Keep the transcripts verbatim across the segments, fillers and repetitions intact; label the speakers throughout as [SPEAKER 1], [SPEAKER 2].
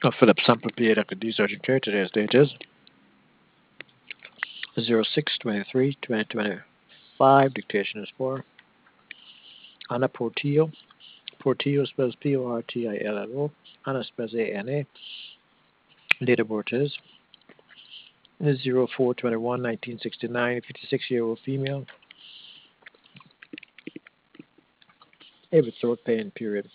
[SPEAKER 1] of Philip Sample P A Doctor D Surgeon Care. Today's date is zero six twenty-three twenty twenty-five. Dictation is for Anna Portillo. Portillo spells P O R T I L L O. Anna spells A N A. Date of birth is zero four twenty-one nineteen sixty-nine. fifty-six year old female. Every throat pain period.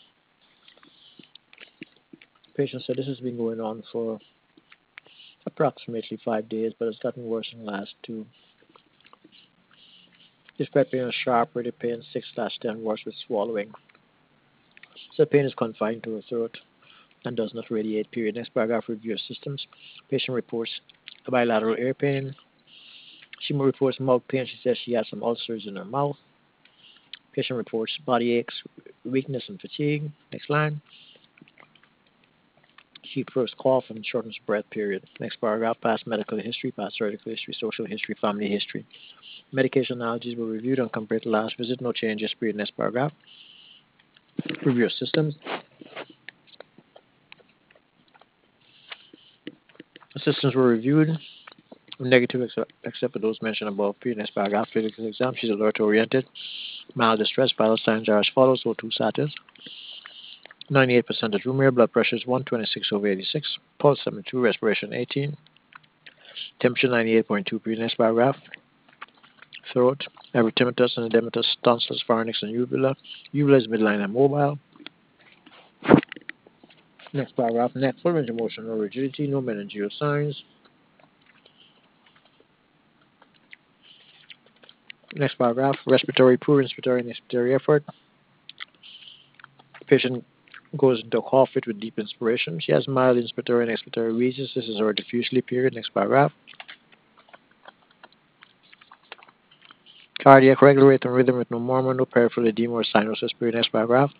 [SPEAKER 1] Patient said this has been going on for approximately five days, but it's gotten worse in the last two. Despite being a sharp, really pain, six slash ten, worse with swallowing. So pain is confined to her throat and does not radiate, period. Next paragraph, review of systems. Patient reports bilateral ear pain. She reports mouth pain. She says she has some ulcers in her mouth. Patient reports body aches, weakness, and fatigue. Next line. She first cough and shortness of breath, period. Next paragraph, past medical history, past surgical history, social history, family history. Medication allergies were reviewed and compared to last visit. No changes, period. Next paragraph. Review of systems. Systems were reviewed. Negative except, except for those mentioned above. Period. Next paragraph. Physical exam. She's alert oriented. Mild distress. Vital signs are as follows. O two status. ninety-eight percent of room air. Blood pressure is one twenty-six over eighty-six. Pulse seventy-two. Respiration eighteen. Temperature ninety-eight point two. Period. Next paragraph. Throat. Erythematous and edematous. Tonsils, pharynx, and uvula. Uvula is midline and mobile. Next paragraph. Neck. Full range of motion. No rigidity. No meningeal signs. Next paragraph. Respiratory. Poor inspiratory and expiratory effort. Patient goes into a cough fit with deep inspiration. She has mild inspiratory and expiratory wheezes. This is her diffuse sleep period. Next paragraph. Cardiac, regular rate and rhythm with no murmur, no peripheral edema or cyanosis. Period. Next paragraph.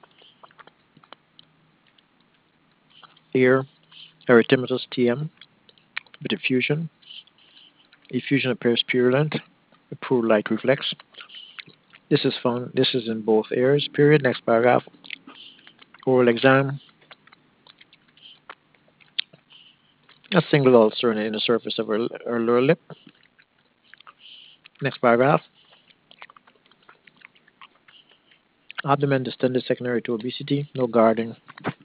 [SPEAKER 1] Ear, erythematous T M with effusion. Effusion appears purulent with poor light reflex. This is found. This is in both ears. Period. Next paragraph. Oral exam. A single ulcer in the inner surface of her, her lower lip. Next paragraph. Abdomen distended secondary to obesity. No guarding.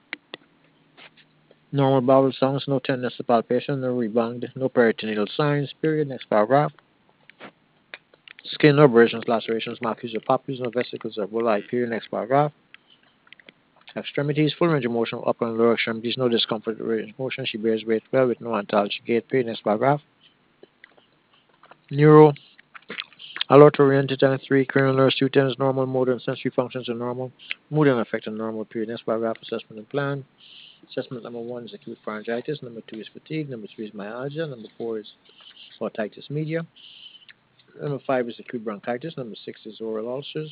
[SPEAKER 1] Normal bowel sounds. No tenderness to palpation. No rebound. No peritoneal signs. Period. Next paragraph. Skin, no abrasions, lacerations, markings, or papules, no vesicles or bullae. Period. Next paragraph. Extremities, full range of motion, upper and lower extremities, no discomfort, range of motion. She bears weight well with no antalgic gait. Period. Next paragraph. Neuro, alert oriented and three, cranial nerves, two tens, normal, motor and sensory functions are normal. Mood and affect are normal. Period. Next paragraph. Assessment and plan. Assessment number one is acute pharyngitis. Number two is fatigue. Number three is myalgia. Number four is otitis media. Number five is acute bronchitis. Number six is oral ulcers.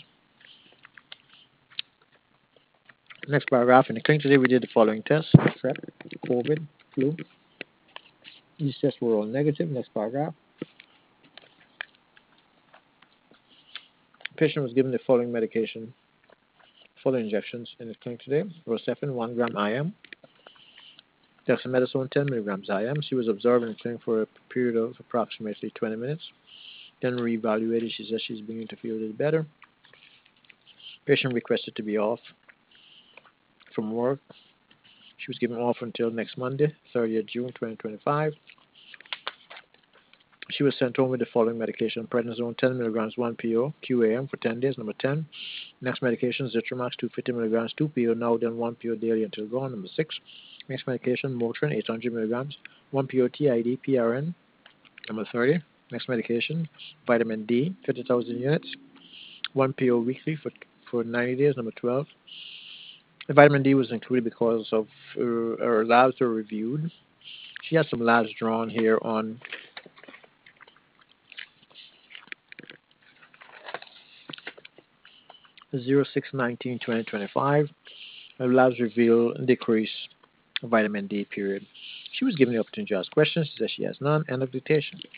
[SPEAKER 1] Next paragraph. In the clinic today, we did the following tests: strep, COVID, flu. These tests were all negative. Next paragraph. The patient was given the following medication, following injections in the clinic today: Rocephin, one gram I M, dexamethasone, ten milligrams I M. She was observed in the clinic for a period of approximately twenty minutes. Then reevaluated. She says she's beginning to feel a little better. Patient requested to be off from work. She was given off until next Monday, thirtieth of June twenty twenty-five. She was sent home with the following medication: prednisone, ten milligrams, one P O, Q A M for ten days. Number ten. Next medication, Zithromax, two hundred fifty milligrams, two P O, now then one P O daily until gone. Number six. Next medication, Motrin, eight hundred milligrams, one P O T I D, P R N. Number thirty. Next medication, vitamin D, fifty thousand units, one P O weekly for, for ninety days. Number twelve. The vitamin D was included because of uh, her labs were reviewed. She has some labs drawn here on zero six nineteen twenty twenty-five. Her labs reveal decrease of vitamin D, period. She was given the opportunity to ask questions. She says she has none. End of dictation.